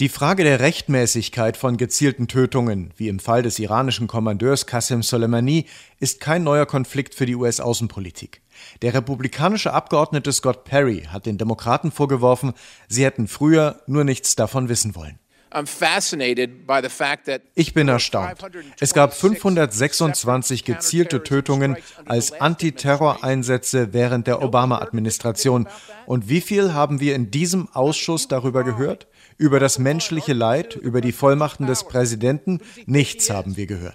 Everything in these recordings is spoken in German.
Die Frage der Rechtmäßigkeit von gezielten Tötungen, wie im Fall des iranischen Kommandeurs Qasem Soleimani, ist kein neuer Konflikt für die US-Außenpolitik. Der republikanische Abgeordnete Scott Perry hat den Demokraten vorgeworfen, sie hätten früher nur nichts davon wissen wollen. Ich bin erstaunt. Es gab 526 gezielte Tötungen als Antiterroreinsätze während der Obama-Administration. Und wie viel haben wir in diesem Ausschuss darüber gehört? Über das menschliche Leid, über die Vollmachten des Präsidenten? Nichts haben wir gehört.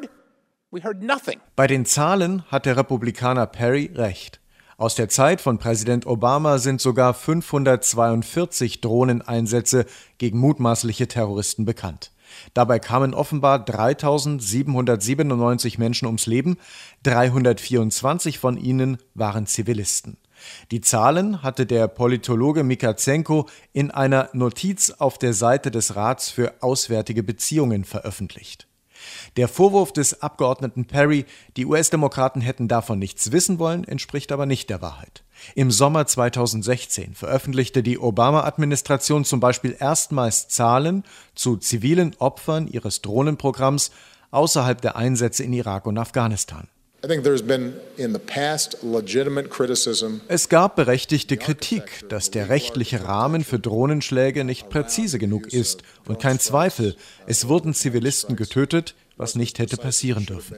Bei den Zahlen hat der Republikaner Perry recht. Aus der Zeit von Präsident Obama sind sogar 542 Drohneneinsätze gegen mutmaßliche Terroristen bekannt. Dabei kamen offenbar 3.797 Menschen ums Leben, 324 von ihnen waren Zivilisten. Die Zahlen hatte der Politologe Mikazenko in einer Notiz auf der Seite des Rats für Auswärtige Beziehungen veröffentlicht. Der Vorwurf des Abgeordneten Perry, die US-Demokraten hätten davon nichts wissen wollen, entspricht aber nicht der Wahrheit. Im Sommer 2016 veröffentlichte die Obama-Administration zum Beispiel erstmals Zahlen zu zivilen Opfern ihres Drohnenprogramms außerhalb der Einsätze in Irak und Afghanistan. Es gab berechtigte Kritik, dass der rechtliche Rahmen für Drohnenschläge nicht präzise genug ist. Und kein Zweifel, es wurden Zivilisten getötet, was nicht hätte passieren dürfen.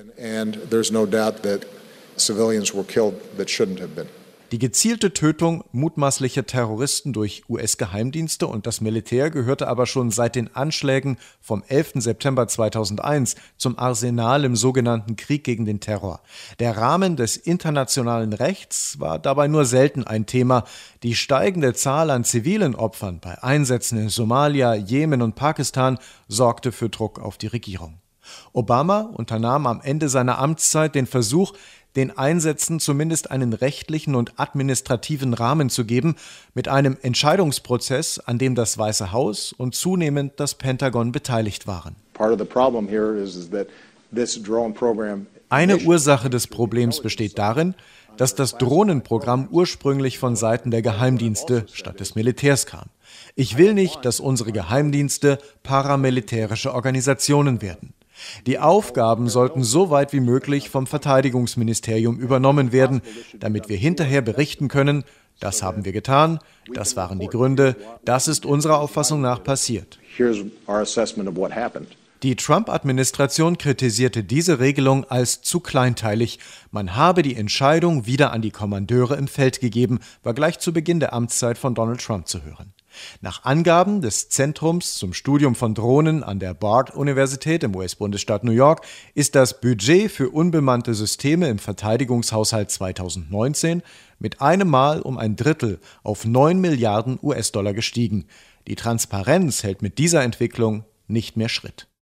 Die gezielte Tötung mutmaßlicher Terroristen durch US-Geheimdienste und das Militär gehörte aber schon seit den Anschlägen vom 11. September 2001 zum Arsenal im sogenannten Krieg gegen den Terror. Der Rahmen des internationalen Rechts war dabei nur selten ein Thema. Die steigende Zahl an zivilen Opfern bei Einsätzen in Somalia, Jemen und Pakistan sorgte für Druck auf die Regierung. Obama unternahm am Ende seiner Amtszeit den Versuch, den Einsätzen zumindest einen rechtlichen und administrativen Rahmen zu geben, mit einem Entscheidungsprozess, an dem das Weiße Haus und zunehmend das Pentagon beteiligt waren. Eine Ursache des Problems besteht darin, dass das Drohnenprogramm ursprünglich von Seiten der Geheimdienste statt des Militärs kam. Ich will nicht, dass unsere Geheimdienste paramilitärische Organisationen werden. Die Aufgaben sollten so weit wie möglich vom Verteidigungsministerium übernommen werden, damit wir hinterher berichten können, das haben wir getan, das waren die Gründe, das ist unserer Auffassung nach passiert. Die Trump-Administration kritisierte diese Regelung als zu kleinteilig. Man habe die Entscheidung wieder an die Kommandeure im Feld gegeben, war gleich zu Beginn der Amtszeit von Donald Trump zu hören. Nach Angaben des Zentrums zum Studium von Drohnen an der Bard-Universität im US-Bundesstaat New York ist das Budget für unbemannte Systeme im Verteidigungshaushalt 2019 mit einem Mal um ein Drittel auf 9 Milliarden US-Dollar gestiegen. Die Transparenz hält mit dieser Entwicklung nicht mehr Schritt.